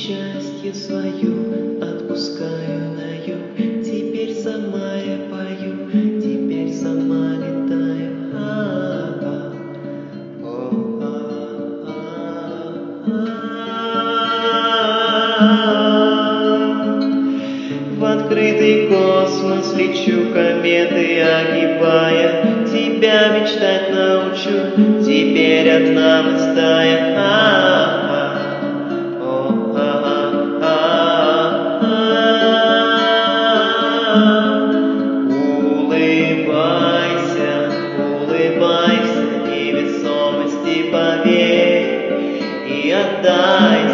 счастье свое отпускаю на юг. Теперь сама я пою, теперь сама летаю. В открытый космос лечу, кометы огибая. Тебя мечтать научу, теперь одна мы стая. Улыбайся, улыбайся, невесомости поверь и отдай